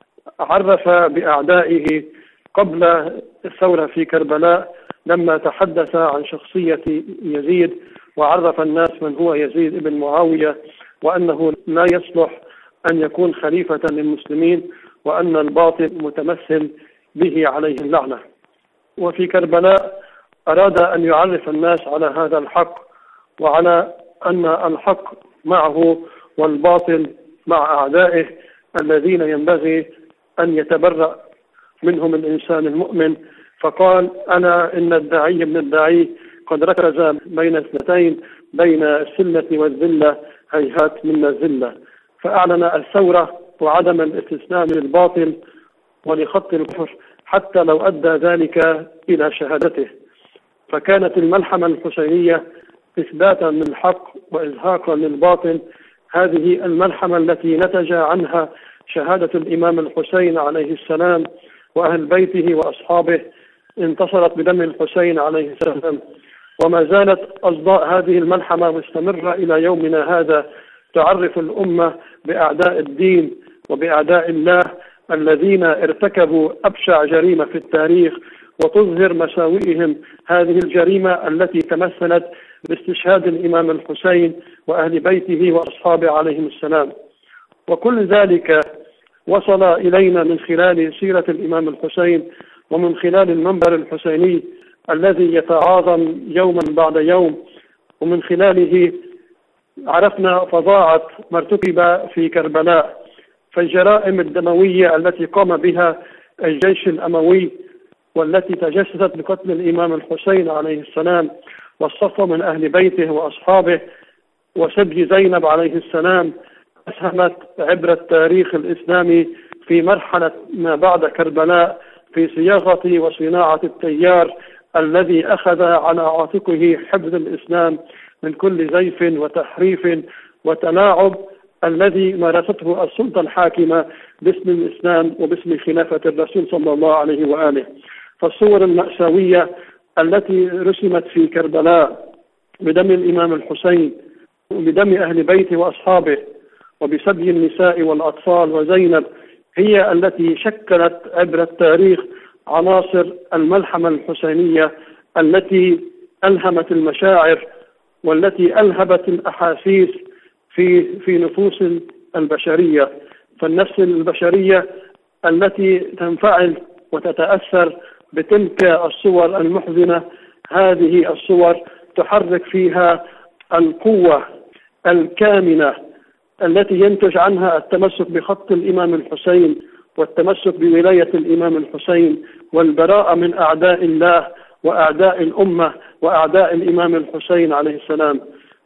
عرف بأعدائه قبل الثورة في كربلاء لما تحدث عن شخصية يزيد، وعرف الناس من هو يزيد بن معاوية، وأنه لا يصلح أن يكون خليفة للمسلمين، وأن الباطل متمثل به عليه اللعنة. وفي كربلاء أراد أن يعرف الناس على هذا الحق، وعلى أن الحق معه والباطل مع أعدائه الذين ينبغي أن يتبرأ منهم الإنسان المؤمن. فقال: أنا إن الداعي ابن الداعي قد ركز بين اثنتين، بين السلة والذلة، هيهات من الذلة. فأعلن الثورة وعدم الاستسلام للباطل ولخط الكفر حتى لو أدى ذلك إلى شهادته. فكانت الملحمة الحسينية إثباتا للحق وإزهاقا للباطل. هذه الملحمة التي نتج عنها شهادة الإمام الحسين عليه السلام وأهل بيته وأصحابه انتصرت بدم الحسين عليه السلام، وما زالت أصداء هذه الملحمة مستمرة إلى يومنا هذا، تعرف الأمة بأعداء الدين وبأعداء الله الذين ارتكبوا أبشع جريمة في التاريخ، وتظهر مساوئهم هذه الجريمة التي تمثلت باستشهاد الإمام الحسين وأهل بيته وأصحابه عليهم السلام. وكل ذلك وصل إلينا من خلال سيرة الإمام الحسين ومن خلال المنبر الحسيني الذي يتعاظم يوما بعد يوم، ومن خلاله عرفنا فظاعة ما ارتكب في كربلاء، فالجرائم الدموية التي قام بها الجيش الأموي والتي تجسدت بقتل الإمام الحسين عليه السلام والصف من أهل بيته وأصحابه وسبي زينب عليه السلام، أسهمت عبر التاريخ الإسلامي في مرحلة ما بعد كربلاء في صياغة وصناعة التيار الذي أخذ على عاتقه حفظ الإسلام من كل زيف وتحريف وتلاعب الذي مارسته السلطة الحاكمة باسم الإسلام وباسم خلافة الرسول صلى الله عليه وآله. فالصور المأساوية التي رسمت في كربلاء بدم الإمام الحسين وبدم أهل بيته وأصحابه وبسبي النساء والأطفال وزينب هي التي شكلت عبر التاريخ عناصر الملحمة الحسينية التي ألهمت المشاعر والتي ألهبت الأحاسيس في في نفوس البشرية. فالنفس البشرية التي تنفعل وتتأثر بتلك الصور المحزنة. هذه الصور تحرك فيها القوة الكامنة التي ينتج عنها التمسك بخط الإمام الحسين والتمسك بولاية الإمام الحسين والبراءة من أعداء الله وأعداء الأمة وأعداء الإمام الحسين عليه السلام.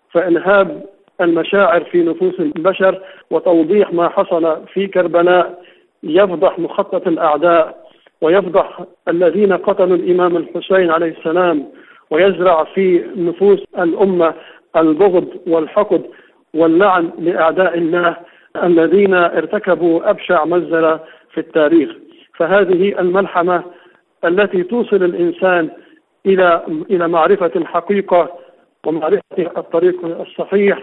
فإنهاب المشاعر في نفوس البشر وتوضيح ما حصل في كربلاء يفضح مخطط الأعداء ويفضح الذين قتلوا الإمام الحسين عليه السلام، ويزرع في نفوس الأمة البغض والحقد واللعن لأعداء الله الذين ارتكبوا أبشع مزلة في التاريخ. فهذه الملحمة التي توصل الإنسان إلى إلى معرفة الحقيقة ومعرفة الطريق الصحيح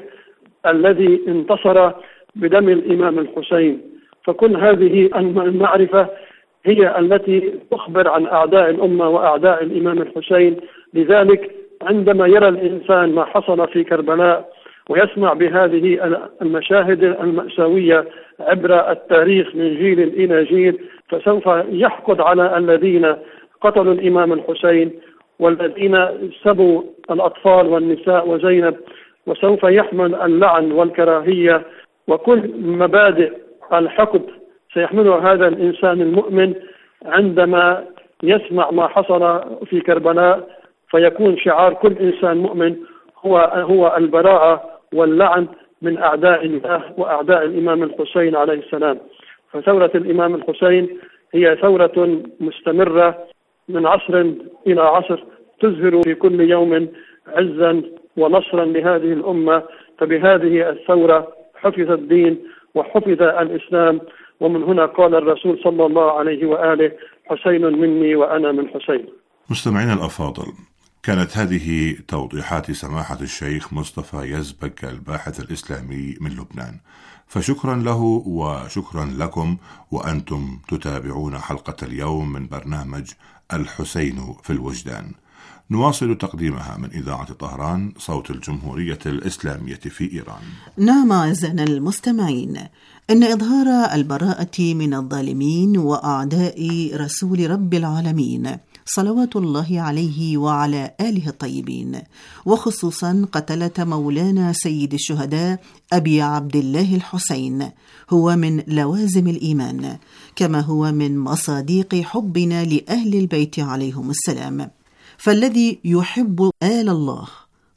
الذي انتصر بدم الإمام الحسين. فكل هذه المعرفة هي التي تخبر عن أعداء الأمة وأعداء الإمام الحسين. لذلك عندما يرى الإنسان ما حصل في كربلاء ويسمع بهذه المشاهد المأساوية عبر التاريخ من جيل إلى جيل، فسوف يحقد على الذين قتلوا الإمام الحسين والذين سبوا الأطفال والنساء وزينب، وسوف يحمل اللعن والكراهية وكل مبادئ الحقد سيحملها هذا الإنسان المؤمن عندما يسمع ما حصل في كربلاء، فيكون شعار كل إنسان مؤمن هو هو البراءة واللعن من أعداء الله وأعداء الإمام الحسين عليه السلام. فثورة الإمام الحسين هي ثورة مستمرة من عصر إلى عصر تزهر في كل يوم عزا ونصرا لهذه الأمة. فبهذه الثورة حفظ الدين وحفظ الإسلام، ومن هنا قال الرسول صلى الله عليه وآله: حسين مني وأنا من حسين. مستمعين الأفاضل، كانت هذه توضيحات سماحة الشيخ مصطفى يزبك الباحث الإسلامي من لبنان، فشكرا له وشكرا لكم وأنتم تتابعون حلقة اليوم من برنامج الحسين في الوجدان. نواصل تقديمها من إذاعة طهران صوت الجمهورية الإسلامية في إيران. نعم أعزائنا المستمعين، إن إظهار البراءة من الظالمين وأعداء رسول رب العالمين صلوات الله عليه وعلى آله الطيبين، وخصوصا قتلة مولانا سيد الشهداء أبي عبد الله الحسين، هو من لوازم الإيمان، كما هو من مصادق حبنا لأهل البيت عليهم السلام. فالذي يحب آل الله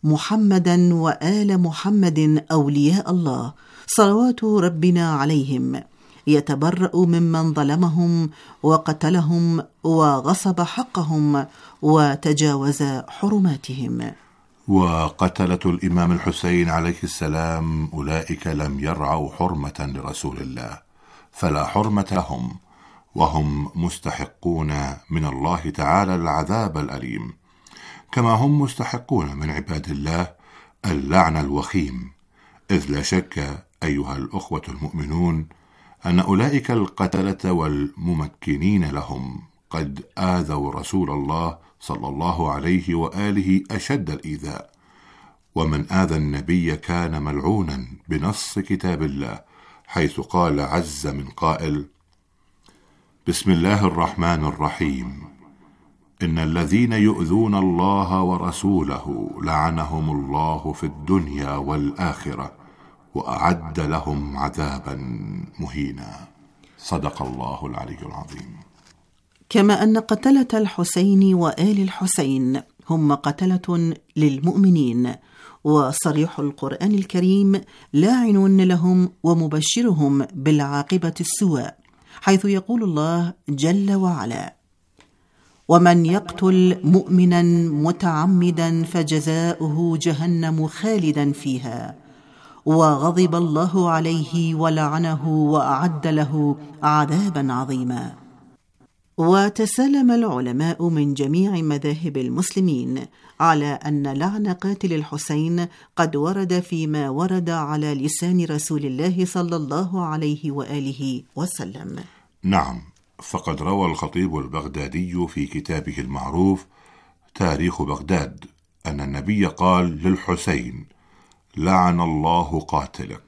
محمدا وآل محمد أولياء الله صلوات ربنا عليهم يتبرأ ممن ظلمهم وقتلهم وغصب حقهم وتجاوز حرماتهم. وقتلة الإمام الحسين عليه السلام أولئك لم يرعوا حرمة لرسول الله، فلا حرمة لهم، وهم مستحقون من الله تعالى العذاب الأليم، كما هم مستحقون من عباد الله اللعن الوخيم. إذ لا شك أيها الأخوة المؤمنون أن أولئك القتلة والممكنين لهم قد آذوا رسول الله صلى الله عليه وآله أشد الإيذاء، ومن آذى النبي كان ملعونا بنص كتاب الله، حيث قال عز من قائل: بسم الله الرحمن الرحيم، إن الذين يؤذون الله ورسوله لعنهم الله في الدنيا والآخرة وأعد لهم عذابا مهينا. صدق الله العلي العظيم. كما أن قتلة الحسين وآل الحسين هم قتلة للمؤمنين، وصريح القرآن الكريم لاعن لهم ومبشرهم بالعاقبة السوء، حيث يقول الله جل وعلا: ومن يقتل مؤمنا متعمدا فجزاؤه جهنم خالدا فيها وغضب الله عليه ولعنه وأعد له عذابا عظيما. وتسلم العلماء من جميع مذاهب المسلمين على أن لعن قاتل الحسين قد ورد فيما ورد على لسان رسول الله صلى الله عليه وآله وسلم. نعم، فقد روى الخطيب البغدادي في كتابه المعروف تاريخ بغداد أن النبي قال للحسين: لعن الله قاتلك.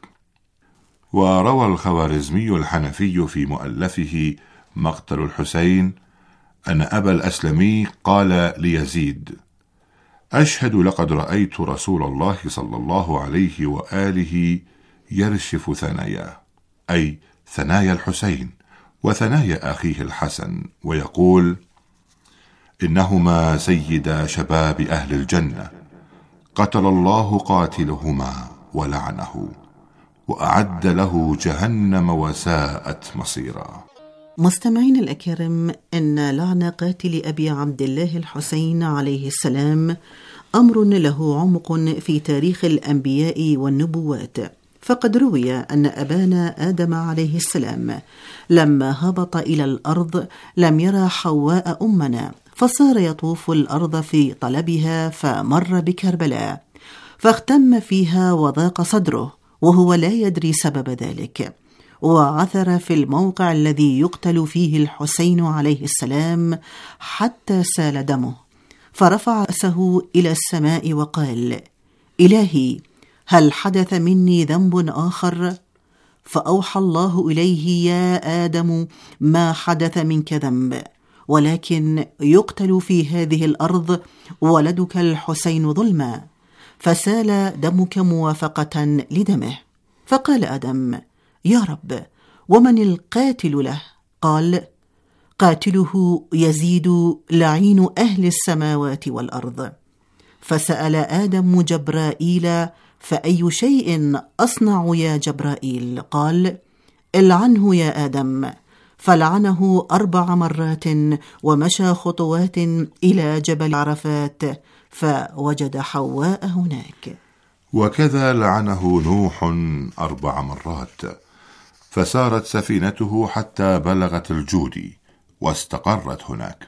وروى الخوارزمي الحنفي في مؤلفه مقتل الحسين أن أبا الأسلمي قال ليزيد: أشهد لقد رأيت رسول الله صلى الله عليه وآله يرشف ثناياه، أي ثنايا الحسين وثنايا أخيه الحسن، ويقول: إنهما سيدا شباب أهل الجنة، قتل الله قاتلهما ولعنه، وأعد له جهنم وساءت مصيرا. مستمعين الأكارم، إن لعن قاتل أبي عبد الله الحسين عليه السلام أمر له عمق في تاريخ الأنبياء والنبوات، فقد روي أن أبانا آدم عليه السلام لما هبط إلى الأرض لم يرى حواء أمنا، فصار يطوف الأرض في طلبها، فمر بكربلاء فاختم فيها وضاق صدره وهو لا يدري سبب ذلك، وعثر في الموقع الذي يقتل فيه الحسين عليه السلام حتى سال دمه، فرفع رأسه إلى السماء وقال: إلهي، هل حدث مني ذنب آخر؟ فأوحى الله إليه: يا آدم، ما حدث منك ذنب، ولكن يقتل في هذه الأرض ولدك الحسين ظلما، فسال دمك موافقة لدمه. فقال آدم: يا رب، ومن القاتل له؟ قال: قاتله يزيد لعين أهل السماوات والأرض. فسأل آدم جبرائيل: فأي شيء أصنع يا جبرائيل؟ قال: العنه يا آدم. فلعنه أربع مرات، ومشى خطوات إلى جبل عرفات فوجد حواء هناك. وكذا لعنه نوح أربع مرات، فسارت سفينته حتى بلغت الجودي واستقرت هناك.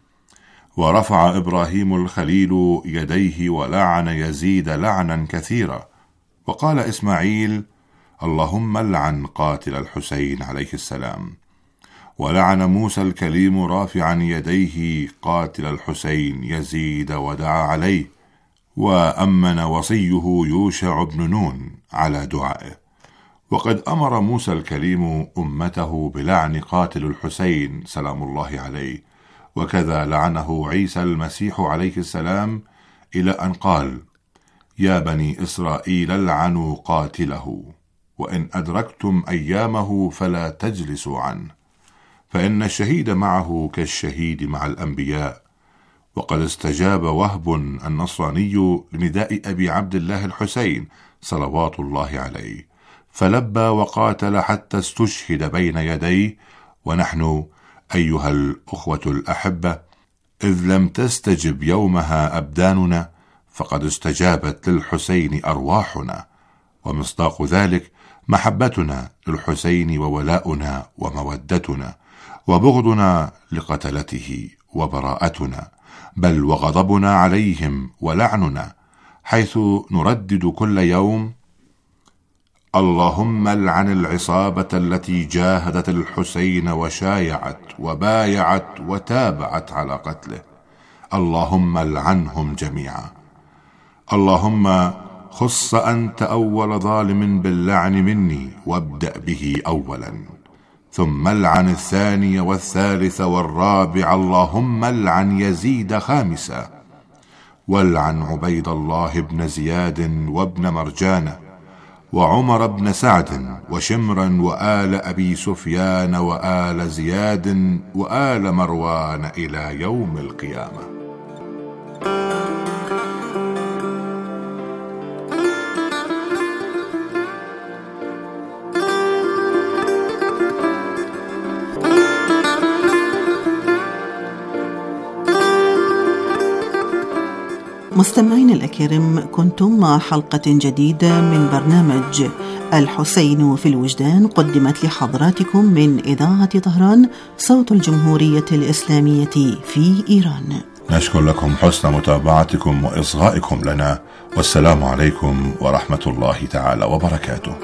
ورفع إبراهيم الخليل يديه ولعن يزيد لعنا كثيرا، وقال إسماعيل: اللهم لعن قاتل الحسين عليه السلام. ولعن موسى الكليم رافعا يديه قاتل الحسين يزيد ودعا عليه، وأمن وصيه يوشع بن نون على دعائه. وقد أمر موسى الكليم أمته بلعن قاتل الحسين سلام الله عليه، وكذا لعنه عيسى المسيح عليه السلام، إلى أن قال: يا بني إسرائيل العنوا قاتله، وإن أدركتم أيامه فلا تجلسوا عنه، فإن الشهيد معه كالشهيد مع الأنبياء. وقد استجاب وهب النصراني لنداء أبي عبد الله الحسين صلوات الله عليه، فلبى وقاتل حتى استشهد بين يديه. ونحن أيها الأخوة الأحبة، إذ لم تستجب يومها أبداننا، فقد استجابت للحسين أرواحنا، ومصداق ذلك محبتنا للحسين وولاؤنا ومودتنا، وبغضنا لقتلته وبراءتنا، بل وغضبنا عليهم ولعننا، حيث نردد كل يوم: اللهم لعن العصابة التي جاهدت الحسين وشايعت وبايعت وتابعت على قتله، اللهم لعنهم جميعا. اللهم خص أنت أول ظالم باللعن مني، وابدأ به أولا، ثم لعن الثاني والثالث والرابع، اللهم لعن يزيد خامسا، والعن عبيد الله بن زياد وابن مرجانة وعمر بن سعد وشمرا وآل أبي سفيان وآل زياد وآل مروان إلى يوم القيامة. مستمعين الأكارم، كنتم مع حلقة جديدة من برنامج الحسين في الوجدان، قدمت لحضراتكم من إذاعة طهران صوت الجمهورية الإسلامية في إيران. نشكر لكم حسن متابعتكم وإصغائكم لنا، والسلام عليكم ورحمة الله تعالى وبركاته.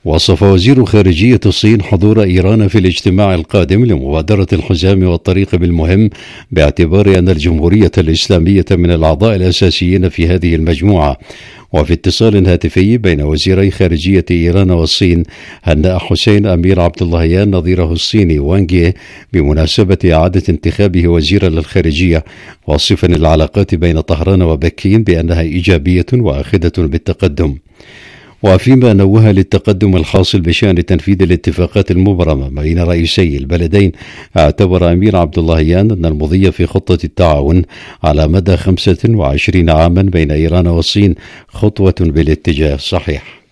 وصف وزير خارجية الصين حضور إيران في الاجتماع القادم لمبادرة الحزام والطريق بالمهم، باعتبار أن الجمهورية الإسلامية من الأعضاء الأساسيين في هذه المجموعة. وفي اتصال هاتفي بين وزيري خارجية إيران والصين، هنأ حسين أمير عبد اللهيان نظيره الصيني وانغ يي بمناسبة إعادة انتخابه وزيرا للخارجية، واصفا العلاقات بين طهران وبكين بأنها إيجابية وآخذة بالتقدم. وفيما نوه للتقدم الحاصل بشأن تنفيذ الاتفاقات المبرمة بين رئيسي البلدين، اعتبر أمير عبد اللهيان أن المضي في خطة التعاون على مدى خمسة وعشرين عاما بين إيران والصين خطوة بالاتجاه الصحيح.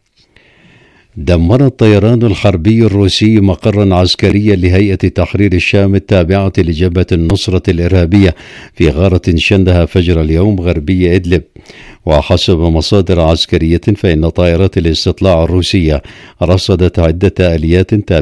دمر الطيران الحربي الروسي مقرا عسكريا لهيئة تحرير الشام التابعة لجبهة النصرة الإرهابية في غارة شنها فجر اليوم غربي إدلب. وحسب مصادر عسكرية فإن طائرات الاستطلاع الروسية رصدت عدة آليات